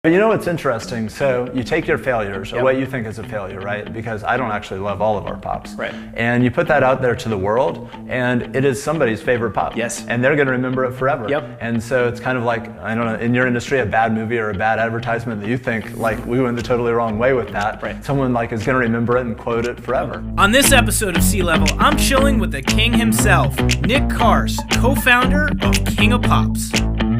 But you know what's interesting? So you take your failures, or what you think is a failure, right? Because I don't actually love all of our pops. Right. And you put that out there to the world, and it is somebody's favorite pop. Yes. And they're going to remember it forever. Yep. And so it's kind of like, I don't know, in your industry, a bad movie or a bad advertisement that you think, like, we went the totally wrong way with that. Right. Someone like is going to remember it and quote it forever. On this episode of Sea Level, I'm chilling with the king himself, Nick Kars, co-founder of King of Pops.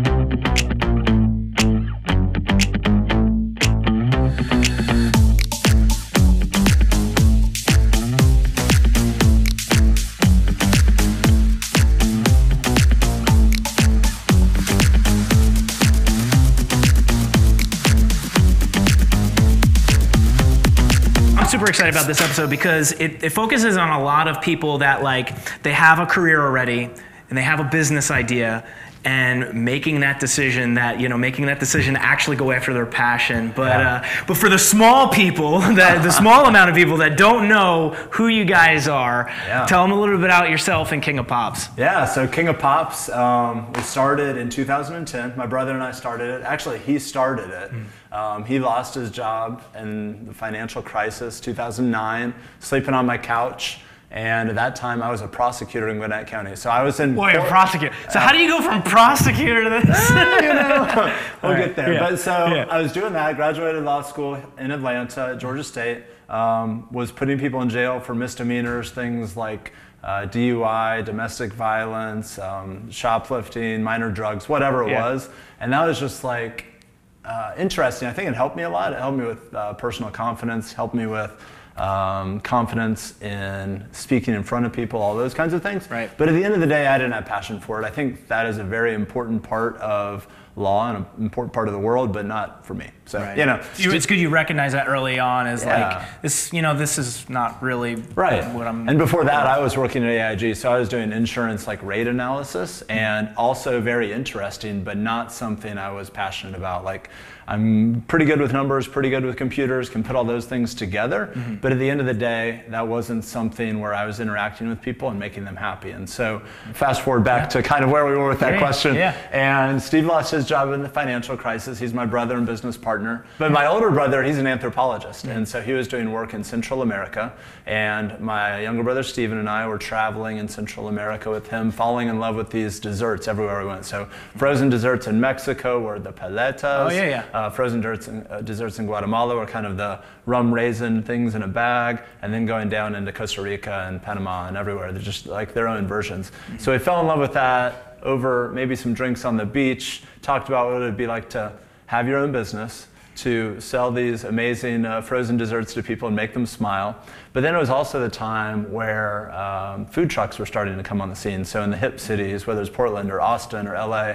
Super excited about this episode because it focuses on a lot of people that they have a career already and they have a business idea and making that decision to actually go after their passion. But for the small people, the small amount of people that don't know who you guys are, tell them a little bit about yourself and King of Pops. Yeah, so King of Pops, we started in 2010. My brother and I started it. Actually, he started it. He lost his job in the financial crisis, 2009, sleeping on my couch. And at that time, I was a prosecutor in Gwinnett County. So I was in... Boy, a prosecutor. So how do you go from prosecutor to this? We'll get there. Yeah. But I was doing that, graduated law school in Atlanta at Georgia State, was putting people in jail for misdemeanors, things like DUI, domestic violence, shoplifting, minor drugs, whatever it was. And that was just interesting. I think it helped me a lot. It helped me with personal confidence, helped me with confidence in speaking in front of people, all those kinds of things. Right. But at the end of the day, I didn't have passion for it. I think that is a very important part of law and an important part of the world, but not for me. So, it's good you recognize that early on as this is not really what I'm... And before that, I was working at AIG, so I was doing insurance rate analysis, and also very interesting, but not something I was passionate about. I'm pretty good with numbers, pretty good with computers, can put all those things together, but at the end of the day, that wasn't something where I was interacting with people and making them happy. And so fast forward back to kind of where we were with that question. And Steve lost his job in the financial crisis. He's my brother and business partner. But my older brother, he's an anthropologist. And so he was doing work in Central America. And my younger brother, Steven, and I were traveling in Central America with him, falling in love with these desserts everywhere we went. So frozen desserts in Mexico were the paletas. Frozen desserts in Guatemala were kind of the rum raisin things in a bag. And then going down into Costa Rica and Panama and everywhere. They're just their own versions. So we fell in love with that over maybe some drinks on the beach, talked about what it would be like to have your own business, to sell these amazing frozen desserts to people and make them smile. But then it was also the time where food trucks were starting to come on the scene. So in the hip cities, whether it's Portland or Austin or LA,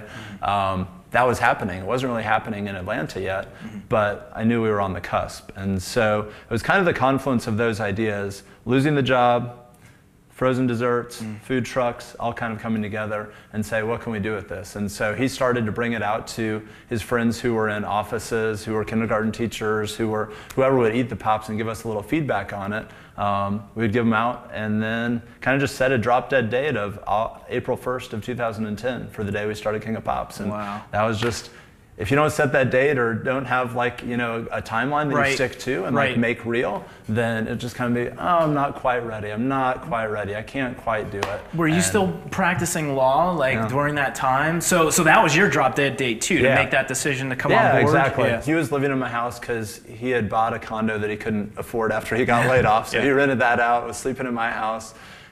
that was happening. It wasn't really happening in Atlanta yet, but I knew we were on the cusp. And so it was kind of the confluence of those ideas, losing the job, frozen desserts, food trucks, all kind of coming together and say, what can we do with this? And so he started to bring it out to his friends who were in offices, who were kindergarten teachers, whoever would eat the pops and give us a little feedback on it. We'd give them out and then kind of just set a drop dead date of April 1st of 2010 for the day we started King of Pops. And that was just, if you don't set that date or don't have a timeline that you stick to and make real, then it just kind of be, I'm not quite ready. I'm not quite ready. I can't quite do it. Were you still practicing law during that time? So that was your drop dead date too, to make that decision to come on board? Yeah, exactly. He was living in my house because he had bought a condo that he couldn't afford after he got laid off. So he rented that out, was sleeping in my house.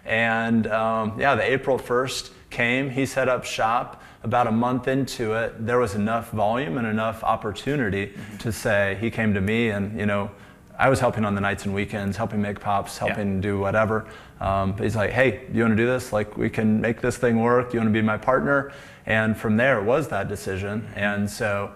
And the April 1st came, he set up shop. About a month into it, there was enough volume and enough opportunity to say, he came to me and, I was helping on the nights and weekends, helping make pops, helping do whatever. But he's like, hey, do you want to do this? We can make this thing work. Do you want to be my partner? And from there, it was that decision. And so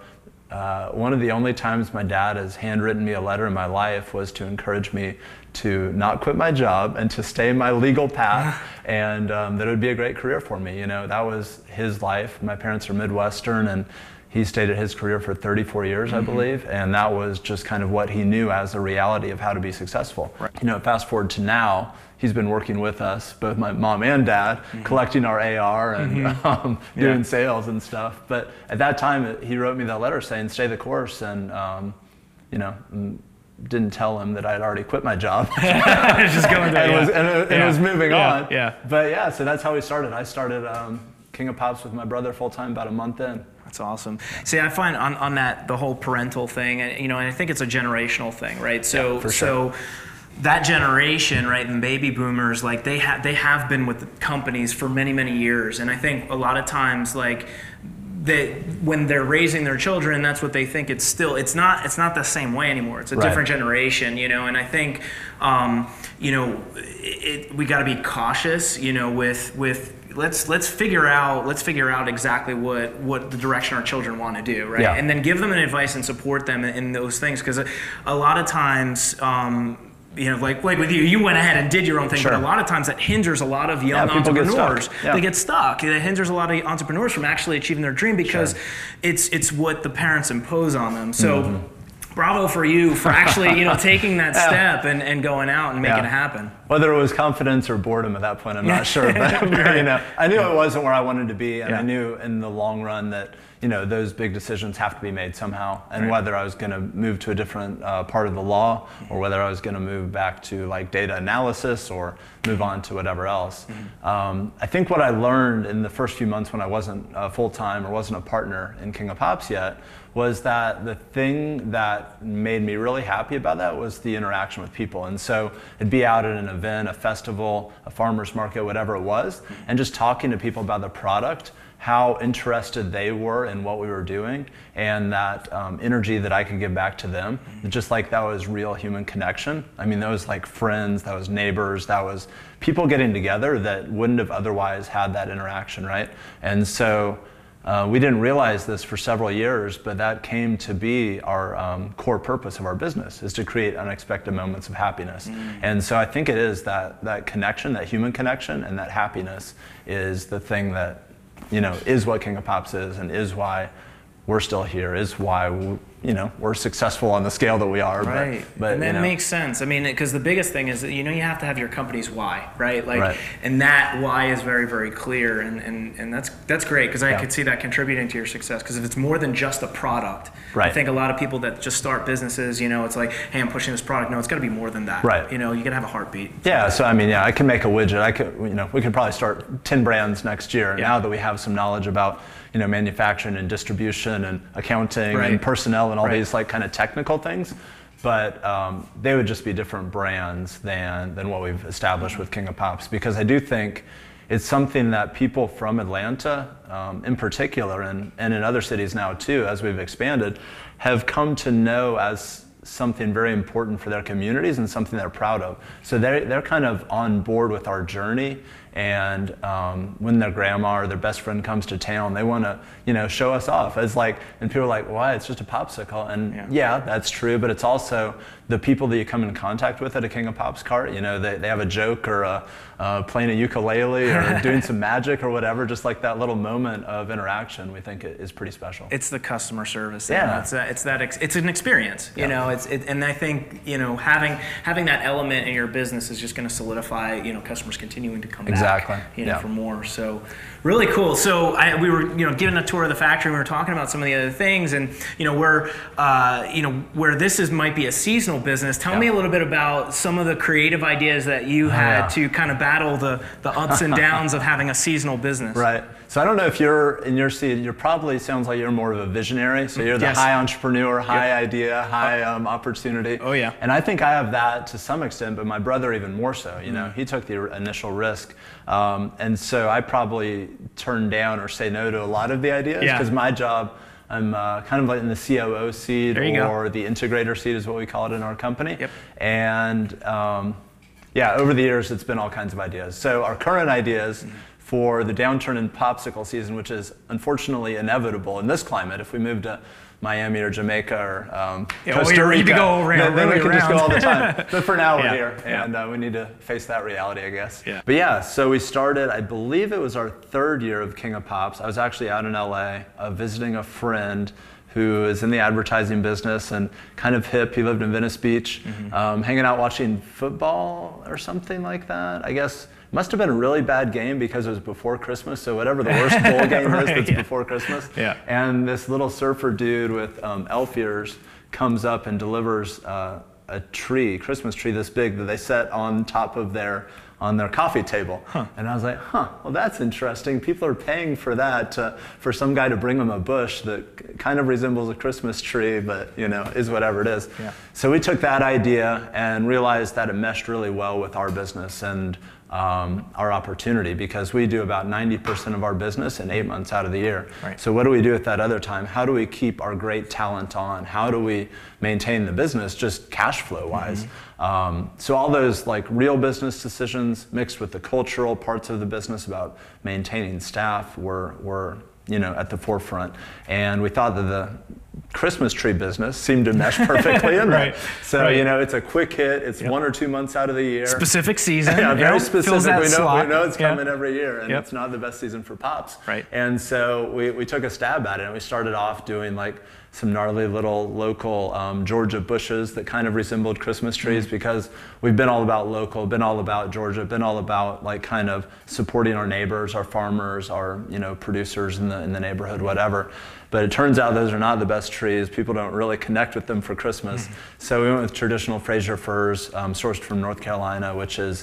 one of the only times my dad has handwritten me a letter in my life was to encourage me to not quit my job and to stay in my legal path, and that it would be a great career for me. That was his life. My parents are Midwestern, and He stayed at his career for 34 years, I believe, and that was just kind of what he knew as a reality of how to be successful. Right. You know, fast forward to now, he's been working with us, both my mom and dad, collecting our AR and doing sales and stuff. But at that time, he wrote me that letter saying, stay the course, and you know, didn't tell him that I had already quit my job. Just going and it was moving on. Yeah. But yeah, so that's how we started. I started King of Pops with my brother full time about a month in. That's awesome. See, I find on that, the whole parental thing, you know, and I think it's a generational thing, right? So, Yeah, for sure. so that generation, right, and baby boomers, like they have been with the companies for many, many years. And I think a lot of times, like, when they're raising their children, that's what they think. It's not the same way anymore. It's a different generation, you know. And I think, you know, we got to be cautious, you know, with let's figure out exactly what the direction our children want to do, right? Yeah. And then give them an advice and support them in those things, because a lot of times. You know, like with you went ahead and did your own thing, Sure. but a lot of times that hinders a lot of young people get stuck. entrepreneurs. Yeah. They get stuck. It hinders a lot of entrepreneurs from actually achieving their dream because it's what the parents impose on them. So bravo for you for actually, you know, taking that step and going out and making it happen. Whether it was confidence or boredom at that point, I'm not sure. But you know, I knew it wasn't where I wanted to be, and I knew in the long run that, you know, those big decisions have to be made somehow. And whether I was going to move to a different part of the law, or whether I was going to move back to like data analysis, or move on to whatever else. I think what I learned in the first few months when I wasn't full time or wasn't a partner in King of Pops yet was that the thing that made me really happy about that was the interaction with people. And so it'd be out at an event, a festival, a farmer's market, whatever it was, and just talking to people about the product, how interested they were in what we were doing, and that energy that I could give back to them. Just like that was real human connection. I mean, that was like friends, that was neighbors, that was people getting together that wouldn't have otherwise had that interaction, right? And so we didn't realize this for several years, but that came to be our core purpose of our business, is to create unexpected moments of happiness. And so I think it is that connection, that human connection, and that happiness is the thing that, you know, is what King of Pops is, and is why we're still here, is why you know, we're successful on the scale that we are. Right. But and that you know, makes sense. I mean, because the biggest thing is that, you know, you have to have your company's why, right? Like, Right. and that why is very, very clear, and that's great, because I could see that contributing to your success. Because if it's more than just a product, I think a lot of people that just start businesses, you know, it's like, hey, I'm pushing this product. No, it's got to be more than that. Right. You know, you got to have a heartbeat. Yeah. So I mean, yeah, I can make a widget. I could, you know, we could probably start 10 brands next year. Yeah. Now that we have some knowledge about, you know, manufacturing and distribution and accounting and personnel and all these like kind of technical things, but they would just be different brands than what we've established with King of Pops, because I do think it's something that people from Atlanta in particular, and in other cities now too, as we've expanded, have come to know as something very important for their communities and something they're proud of. So they're kind of on board with our journey. And when their grandma or their best friend comes to town, they want to, you know, show us off as like, and people are like, why? It's just a popsicle. And yeah, that's true, but it's also the people that you come in contact with at a King of Pops cart. You know, they have a joke, or playing a ukulele, or doing some magic or whatever. Just like that little moment of interaction, we think it is pretty special. It's the customer service. Yeah. It's an experience. You know, and I think, you know, having that element in your business is just going to solidify, you know, customers continuing to come back, you know, for more. So really cool. So we were, you know, giving a tour of the factory. We were talking about some of the other things, and you know, where this might be a seasonal business. Tell me a little bit about some of the creative ideas that you had to kind of battle the ups and downs of having a seasonal business. Right. So I don't know if you're in your seat. You're probably, sounds like you're more of a visionary. So you're the high entrepreneur, high idea, high opportunity. Oh yeah. And I think I have that to some extent, but my brother even more so. You know, he took the initial risk, and so I probably turn down or say no to a lot of the ideas, because my job, I'm kind of like in the COO seat, or the integrator seat is what we call it in our company. And yeah, over the years it's been all kinds of ideas. So our current ideas for the downturn in popsicle season, which is unfortunately inevitable in this climate. If we move to Miami or Jamaica or Costa Rica, then we can just go all the time. But for now, we're here, and we need to face that reality, I guess. Yeah. But yeah, so we started, I believe it was our 3rd year of King of Pops. I was actually out in LA visiting a friend who is in the advertising business and kind of hip. He lived in Venice Beach, hanging out watching football or something like that. I guess must have been a really bad game because it was before Christmas, so whatever the worst bowl game is that's before Christmas. Yeah. And this little surfer dude with elf ears comes up and delivers a Christmas tree this big that they set on top of their coffee table. And I was like, well, that's interesting. People are paying for that, for some guy to bring them a bush that kind of resembles a Christmas tree, but is whatever it is. Yeah. So we took that idea and realized that it meshed really well with our business and our opportunity, because we do about 90% of our business in 8 months out of the year. Right. So what do we do at that other time? How do we keep our great talent on? How do we maintain the business just cash flow wise? So all those like real business decisions mixed with the cultural parts of the business about maintaining staff were at the forefront. And we thought that the Christmas tree business seemed to mesh perfectly in there. So, it's a quick hit. It's 1 or 2 months out of the year. Specific season. Yeah, very specific. We know it's Yeah. coming every year, and it's not the best season for Pops. Right. And so we took a stab at it, and we started off doing like some gnarly little local Georgia bushes that kind of resembled Christmas trees, because we've been all about local, been all about Georgia, been all about like kind of supporting our neighbors, our farmers, our producers in the neighborhood, whatever. But it turns out those are not the best trees. People don't really connect with them for Christmas. So we went with traditional Fraser firs, sourced from North Carolina, which is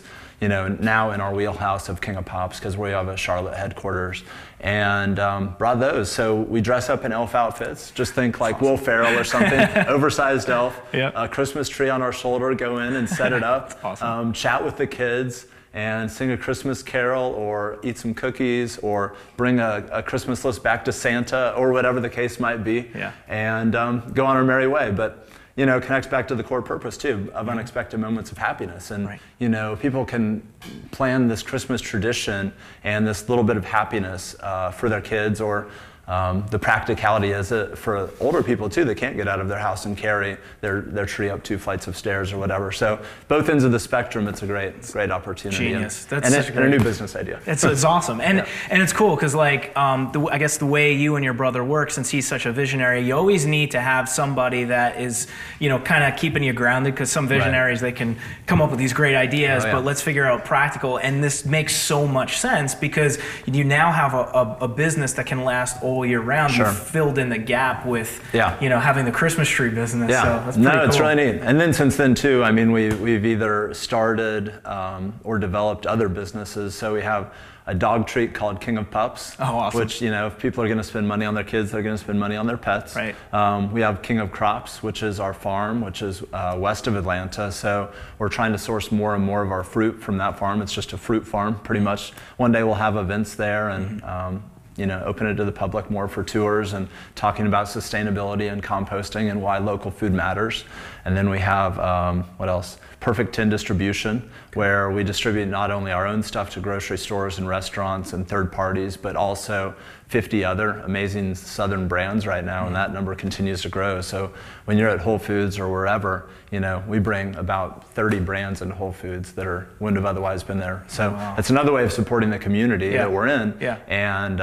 now in our wheelhouse of King of Pops, because we have a Charlotte headquarters, and brought those. So we dress up in elf outfits. Just think like Will Ferrell or something, oversized elf, a Christmas tree on our shoulder, go in and set it up, awesome. Chat with the kids, and sing a Christmas carol or eat some cookies or bring a Christmas list back to Santa or whatever the case might be, and go on our merry way. But connects back to the core purpose too of unexpected moments of happiness. And people can plan this Christmas tradition and this little bit of happiness for their kids, or the practicality is for older people too. They can't get out of their house and carry their tree up 2 flights of stairs or whatever. So both ends of the spectrum, it's a great opportunity. Genius. And a new business idea. It's awesome. And it's cool because like I guess the way you and your brother work, since he's such a visionary, you always need to have somebody that is kind of keeping you grounded, because some visionaries, they can come up with these great ideas, but let's figure out practical. And this makes so much sense because you now have a business that can last all year round. Sure. You filled in the gap with having the Christmas tree business. So that's pretty cool. It's really neat. And then since then too, I mean, we've either started or developed other businesses. So we have a dog treat called King of Pups. Oh, awesome. Which, if people are going to spend money on their kids, they're going to spend money on their pets. Right. We have King of Crops, which is our farm, which is west of Atlanta. So we're trying to source more and more of our fruit from that farm. It's just a fruit farm, pretty much. One day we'll have events there and open it to the public more for tours and talking about sustainability and composting and why local food matters. And then we have, what else? Perfect 10 Distribution, where we distribute not only our own stuff to grocery stores and restaurants and third parties, but also 50 other amazing Southern brands right now, and that number continues to grow. So when you're at Whole Foods or wherever, we bring about 30 brands into Whole Foods that wouldn't have otherwise been there. So it's another way of supporting the community that we're in. And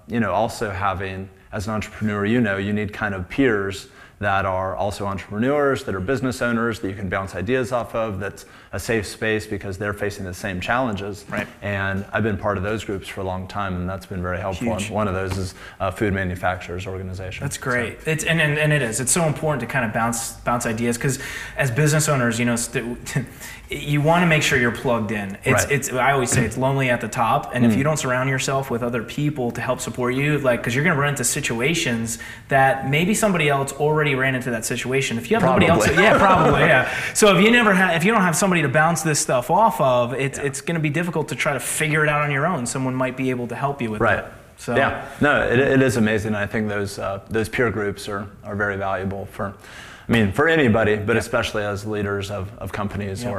also having, as an entrepreneur, you need kind of peers that are also entrepreneurs, that are business owners, that you can bounce ideas off of, that's a safe space because they're facing the same challenges. Right. And I've been part of those groups for a long time, and that's been very helpful. Huge. And one of those is a food manufacturers organization. That's great. So. And it is. It's so important to kind of bounce ideas, because as business owners, you want to make sure you're plugged in. I always say it's lonely at the top, and if you don't surround yourself with other people to help support you, because you're going to run into situations that maybe somebody else already ran into that situation. If you have nobody else, So if you don't have somebody to bounce this stuff off of, it's going to be difficult to try to figure it out on your own. Someone might be able to help you with that. So it is amazing. I think those peer groups are very valuable for anybody, but especially as leaders of companies or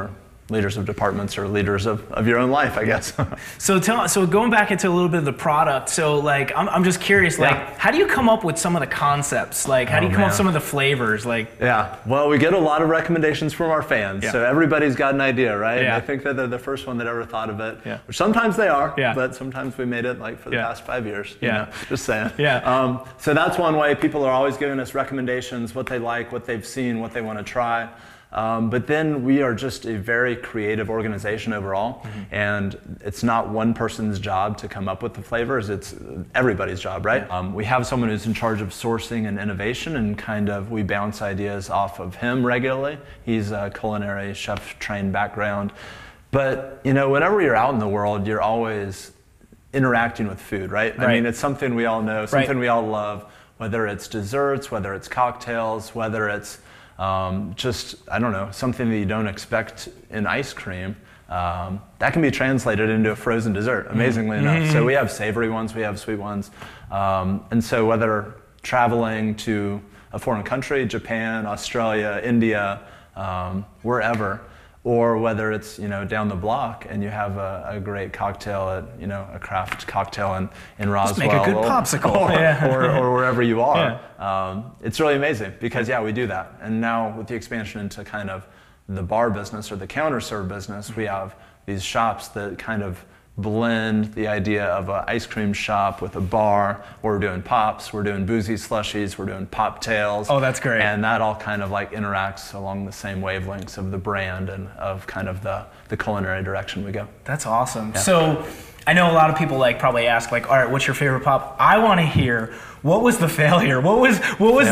leaders of departments or leaders of your own life, I guess. So going back into a little bit of the product, so like I'm just curious, like how do you come up with some of the concepts? Like how do you come up with some of the flavors? Like well, we get a lot of recommendations from our fans, so everybody's got an idea, right? Yeah. I think that they're the first one that ever thought of it, which sometimes they are, Yeah. but sometimes we made it like for the past 5 years. You Yeah. know, just saying. Yeah. So that's one way. People are always giving us recommendations, what they like, what they've seen, what they want to try. But then we are just a very creative organization overall, and it's not one person's job to come up with the flavors, it's everybody's job, right? We have someone who's in charge of sourcing and innovation, and kind of we bounce ideas off of him regularly. He's a culinary chef trained background. But you know, whenever you're out in the world, you're always interacting with food, right? I mean, it's something we all know, something we all love, whether it's desserts, whether it's cocktails, whether it's just, I don't know, something that you don't expect in ice cream, that can be translated into a frozen dessert, amazingly enough. So we have savory ones, we have sweet ones. And so whether traveling to a foreign country, Japan, Australia, India, wherever, or whether it's, you know, down the block and you have a great cocktail at, you know, a craft cocktail in Roswell. Just make a good popsicle. Or wherever you are. It's really amazing because, we do that. And now with the expansion into kind of the bar business or the counter serve business, we have these shops that kind of blend the idea of an ice cream shop with a bar. We're doing pops, we're doing boozy slushies, we're doing pop tails. Oh, that's great. And that all kind of like interacts along the same wavelengths of the brand and of kind of the culinary direction we go. That's awesome. So I know a lot of people like probably ask like, all right, what's your favorite pop? I want to hear, what was the failure? What was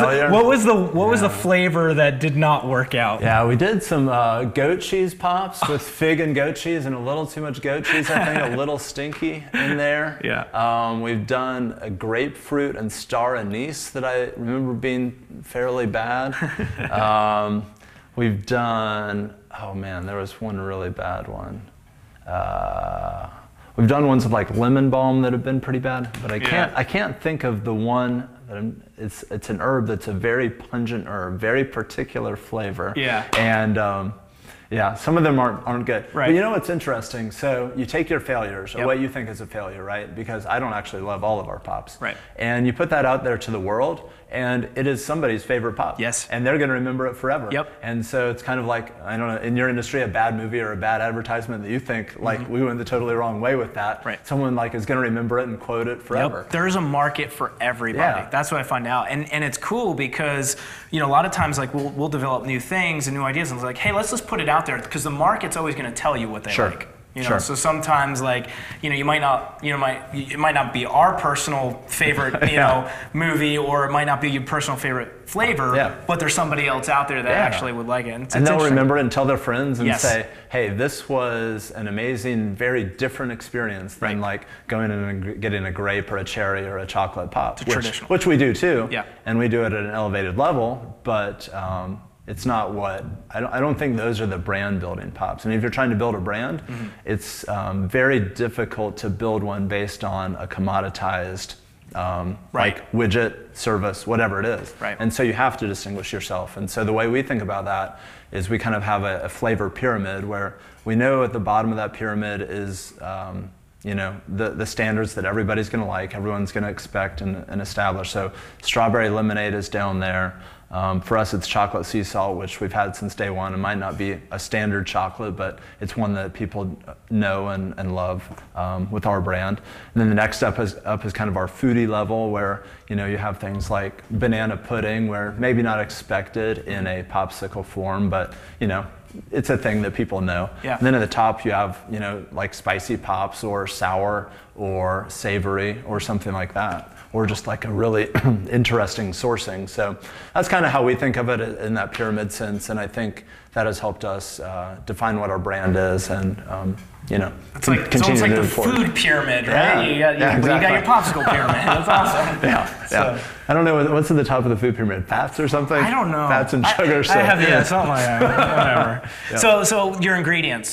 the flavor that did not work out? Yeah, we did some goat cheese pops with fig and goat cheese, and a little too much goat cheese, I think, a little stinky in there. We've done a grapefruit and star anise that I remember being fairly bad. We've done, oh man, there was one really bad one. We've done ones with like lemon balm that have been pretty bad, but I can't think of the one that it's an herb that's a very pungent herb, very particular flavor. And some of them aren't good. But you know what's interesting? So you take your failures, or what you think is a failure, right? Because I don't actually love all of our pops. And you put that out there to the world, and it is somebody's favorite pop. And they're going to remember it forever. And so it's kind of like, I don't know, in your industry, a bad movie or a bad advertisement that you think, like, we went the totally wrong way with that. Someone like is going to remember it and quote it forever. There's a market for everybody. That's what I find out. And it's cool because, you know, a lot of times like we'll develop new things and new ideas, and it's like, hey, let's just put it out there, because the market's always going to tell you what they like. You know, so sometimes like, you know, it might not be our personal favorite, you know, movie, or it might not be your personal favorite flavor, but there's somebody else out there that actually would like it. And they'll remember it and tell their friends and say, hey, this was an amazing, very different experience than like going in and getting a grape or a cherry or a chocolate pop, which we do too. And we do it at an elevated level, but it's not what, I don't think those are the brand building pops. I mean, if you're trying to build a brand, it's very difficult to build one based on a commoditized like widget, service, whatever it is. And so you have to distinguish yourself. And so the way we think about that is we kind of have a flavor pyramid where we know at the bottom of that pyramid is you know, the standards that everybody's going to like, everyone's going to expect and establish. So strawberry lemonade is down there. For us, it's chocolate sea salt, which we've had since day one. It might not be a standard chocolate, but it's one that people know and love with our brand. And then the next step is kind of our foodie level, where, you know, you have things like banana pudding, where maybe not expected in a popsicle form, but, you know, it's a thing that people know. And then at the top you have, you know, like spicy pops or sour or savory or something like that, or just like a really interesting sourcing. So that's kind of how we think of it in that pyramid sense, and I think that has helped us define what our brand is and you know, it's almost like the food pyramid, right? You got your popsicle pyramid. That's awesome. I don't know, what's at the top of the food pyramid? Fats or something? I don't know. Fats and sugar. I have, something like that. Whatever. So your ingredients.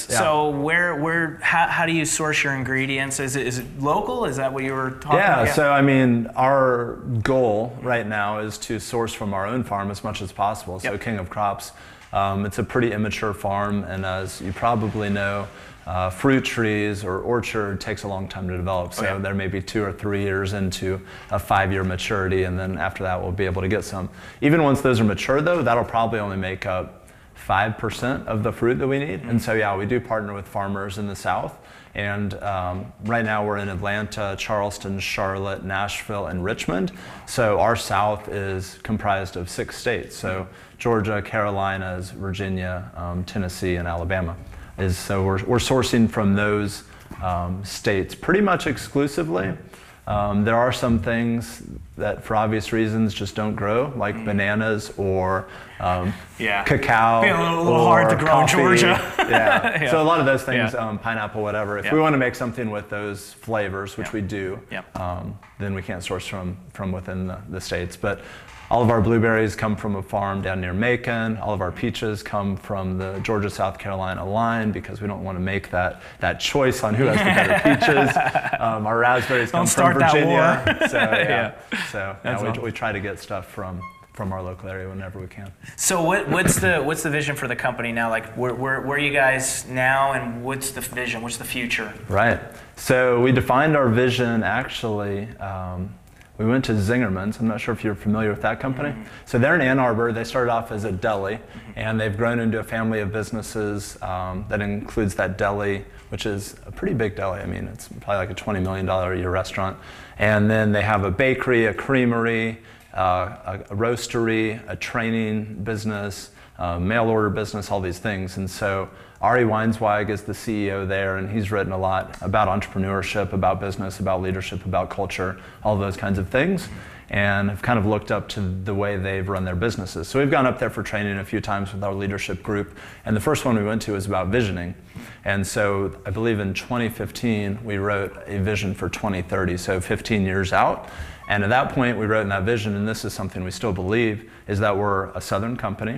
So how do you source your ingredients? Is it local? Is that what you were talking about? So I mean, our goal right now is to source from our own farm as much as possible. So King of Crops. It's a pretty immature farm, and as you probably know, fruit trees or orchard takes a long time to develop. So there may be 2 or 3 years into a 5-year maturity, and then after that we'll be able to get some. Even once those are mature though, that'll probably only make up 5% of the fruit that we need. And so yeah, we do partner with farmers in the South. And right now we're in Atlanta, Charleston, Charlotte, Nashville, and Richmond. So our South is comprised of 6 states. So Georgia, Carolinas, Virginia, Tennessee, and Alabama. So we're sourcing from those states pretty much exclusively. There are some things that, for obvious reasons, just don't grow, like bananas or cacao. Be a little hard to grow in Georgia. Yeah. So a lot of those things, pineapple, whatever. If we want to make something with those flavors, which we do, then we can't source from within the states. But all of our blueberries come from a farm down near Macon. All of our peaches come from the Georgia-South Carolina line, because we don't want to make that choice on who has the better peaches. Our raspberries come from Virginia. So we try to get stuff from our local area whenever we can. So what's the vision for the company now? Like where are you guys now, and what's the vision? What's the future? Right. So we defined our vision actually. We went to Zingerman's. I'm not sure if you're familiar with that company. So they're in Ann Arbor. They started off as a deli, and they've grown into a family of businesses that includes that deli, which is a pretty big deli. I mean, it's probably like a $20 million a year restaurant. And then they have a bakery, a creamery, a roastery, a training business, mail order business, all these things. And so Ari Weinzweig is the CEO there, and he's written a lot about entrepreneurship, about business, about leadership, about culture, all those kinds of things. And I've kind of looked up to the way they've run their businesses. So we've gone up there for training a few times with our leadership group. And the first one we went to was about visioning. And so I believe in 2015, we wrote a vision for 2030, so 15 years out. And at that point, we wrote in that vision, and this is something we still believe, is that we're a Southern company.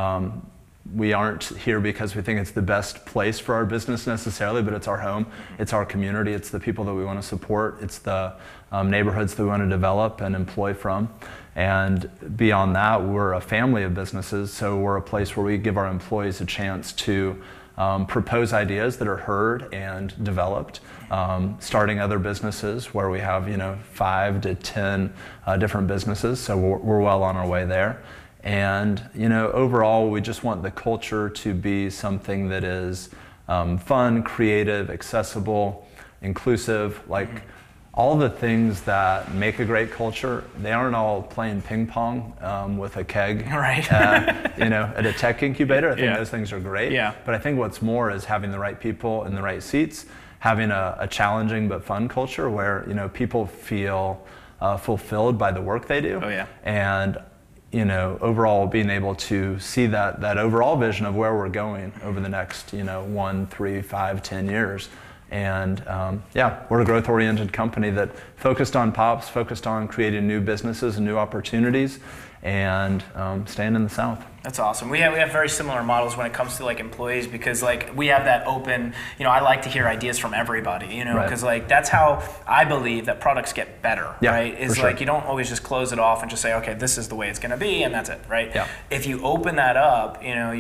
We aren't here because we think it's the best place for our business necessarily, but it's our home, it's our community, it's the people that we want to support, it's the neighborhoods that we want to develop and employ from. And beyond that, we're a family of businesses, so we're a place where we give our employees a chance to propose ideas that are heard and developed, starting other businesses where we have 5 to 10 different businesses, so we're well on our way there. And overall, we just want the culture to be something that is fun, creative, accessible, inclusive. Like all the things that make a great culture, they aren't all playing ping pong with a keg, right? At a tech incubator. I think those things are great. Yeah. But I think what's more is having the right people in the right seats, having a challenging but fun culture where people feel fulfilled by the work they do. Oh yeah. And overall being able to see that overall vision of where we're going over the next, 1, 3, 5, 10 years. And we're a growth-oriented company that focused on Pops, focused on creating new businesses and new opportunities, and staying in the South. That's awesome. We have very similar models when it comes to like employees, because like we have that open, I like to hear ideas from everybody, because like that's how I believe that products get better, right? Is like you don't always just close it off and just say, okay, this is the way it's going to be, and that's it, right? Yeah. If you open that up,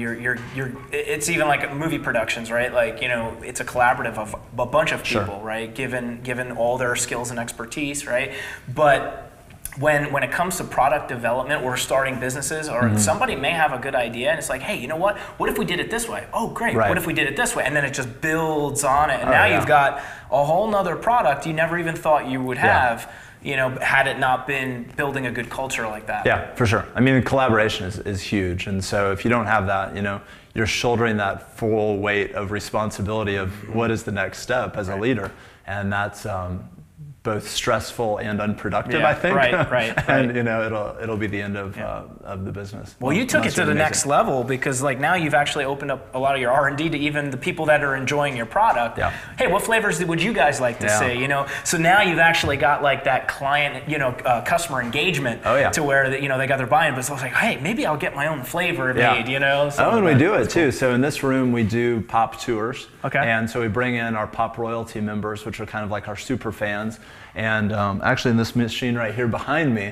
it's even like movie productions, right? Like it's a collaborative of a bunch of people, right? Given all their skills and expertise, right? But when it comes to product development or starting businesses, or somebody may have a good idea and it's like, hey, you know what if we did it this way? Oh, great. What if we did it this way? And then it just builds on it. And now you've got a whole nother product you never even thought you would have, had it not been building a good culture like that. Yeah, for sure. I mean, collaboration is huge. And so if you don't have that, you're shouldering that full weight of responsibility of what is the next step as a leader. And that's both stressful and unproductive, I think. Right. And it'll be the end of the business. Well, you took it to the next level, because like now you've actually opened up a lot of your R&D to even the people that are enjoying your product. Yeah. Hey, what flavors would you guys like to see? So now you've actually got like that client, customer engagement to where they got their buy-in, but it's like, hey, maybe I'll get my own flavor made. And we do it too. So in this room we do Pop tours. Okay. And so we bring in our Pop royalty members, which are kind of like our super fans. And actually in this machine right here behind me,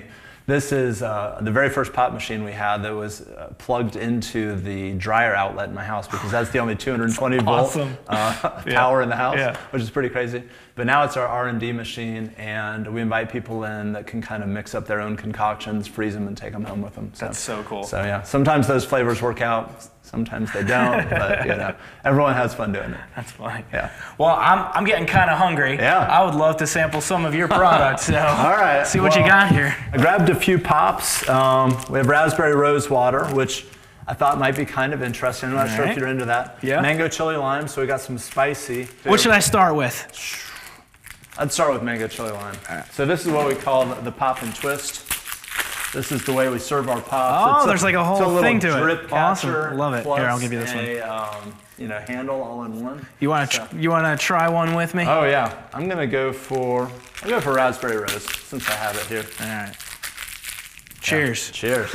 This is the very first pop machine we had that was plugged into the dryer outlet in my house, because that's the only 220 awesome. volt power in the house, Yeah. which is pretty crazy. But now it's our R&D machine, and we invite people in that can kind of mix up their own concoctions, freeze them, and take them home with them. So, That's so cool. So yeah, sometimes those flavors work out, sometimes they don't, but you know, everyone has fun doing it. That's funny. Yeah. Well, I'm getting kind of hungry. Yeah. I would love to sample some of your products. So All right. see what you well, got here. I grabbed a few pops. We have raspberry rose water, which I thought might be kind of interesting. I'm not sure if you're into that. Yeah. Mango chili lime, so we got some spicy. What should I start with? I'd start with mango chili lime. So this is what we call the pop and twist. This is the way we serve our pops. Oh, there's like a whole little thing to it. drip Awesome. catcher Love it. plus Here, I'll give you this one. A handle all in one. You want to try one with me? Oh yeah, I'll go for raspberry rose since I have it here. All right. Cheers. Yeah. Cheers.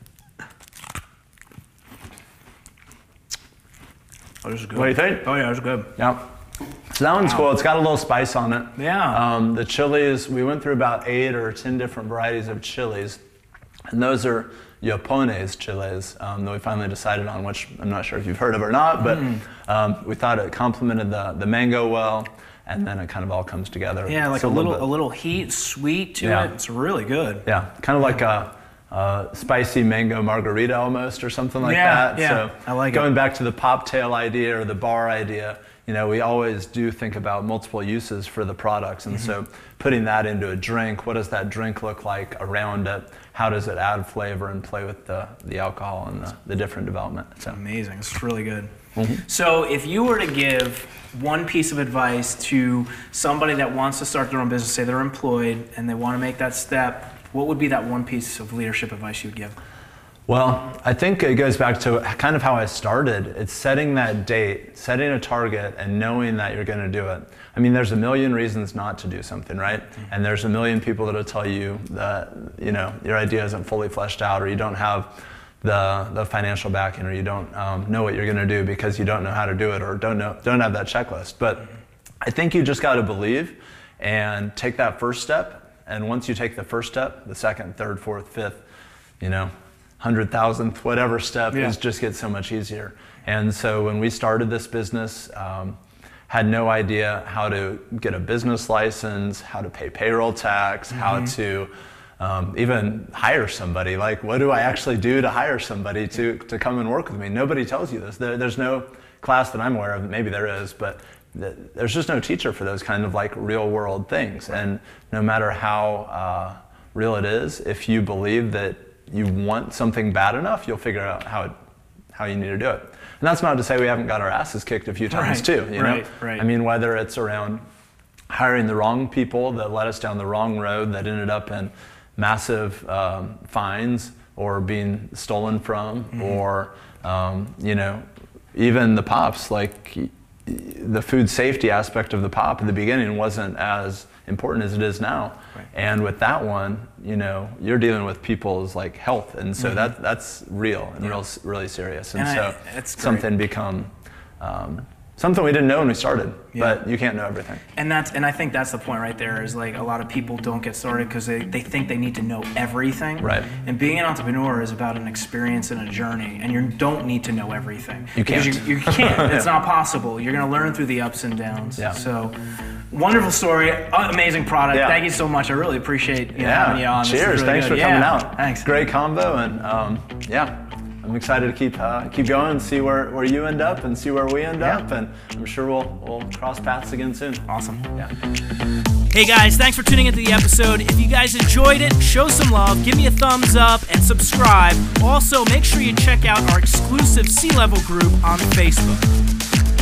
Oh, this is good. What do you think? Oh yeah, it's good. Yeah. So that one's cool. It's got a little spice on it. Yeah. The chilies, we went through about 8 or 10 different varieties of chilies, and those are Japones chilies that we finally decided on, which I'm not sure if you've heard of or not, but we thought it complemented the mango well, and then it kind of all comes together. Yeah, like So a little heat, sweet to Yeah. it. It's really good. Yeah, kind of like a spicy mango margarita almost, or something like Yeah, that. yeah, So I like it. going back to the pop tail idea or the bar idea, you know, we always do think about multiple uses for the products, and so putting that into a drink, what does that drink look like around it? How does it add flavor and play with the alcohol and the different development? So Amazing. It's really good. So if you were to give one piece of advice to somebody that wants to start their own business, say they're employed and they want to make that step, what would be that one piece of leadership advice you would give? Well, I think it goes back to kind of how I started. It's setting that date, setting a target, and knowing that you're going to do it. I mean, there's a million reasons not to do something, right? And there's a million people that'll tell you that, you know, your idea isn't fully fleshed out, or you don't have the financial backing, or you don't know what you're going to do because you don't know how to do it, or don't have that checklist. But I think you just got to believe and take that first step. And once you take the first step, the second, third, fourth, fifth, you know, 100,000th, whatever step, is just get so much easier. And so when we started this business, had no idea how to get a business license, how to pay payroll tax, how to even hire somebody. Like, what do I actually do to hire somebody to come and work with me? Nobody tells you this. There's no class that I'm aware of, maybe there is, but there's just no teacher for those kind of like real world things. And no matter how real it is, if you believe that you want something bad enough, you'll figure out how you need to do it. And that's not to say we haven't got our asses kicked a few times too, you know? Right. I mean, whether it's around hiring the wrong people that led us down the wrong road that ended up in massive fines or being stolen from, or, you know, even the pops, like the food safety aspect of the pop at the beginning wasn't as important as it is now. Right. And with that one, you know, you're dealing with people's like health, and so that's real and really serious. And so something become something we didn't know when we started, but you can't know everything. And I think that's the point right there, is like a lot of people don't get started because they think they need to know everything. Right. And being an entrepreneur is about an experience and a journey, and you don't need to know everything. You can't. Because you can't. It's not possible. You're going to learn through the ups and downs. Yeah. So, wonderful story, amazing product. Yeah. Thank you so much. I really appreciate having you on. Cheers. Really Thanks good. for coming out. Thanks. Great combo, and I'm excited to keep going and see where you end up and see where we end up, and I'm sure we'll cross paths again soon. Awesome. Yeah. Hey guys, thanks for tuning into the episode. If you guys enjoyed it, show some love, give me a thumbs up, and subscribe. Also, make sure you check out our exclusive C-Level group on Facebook.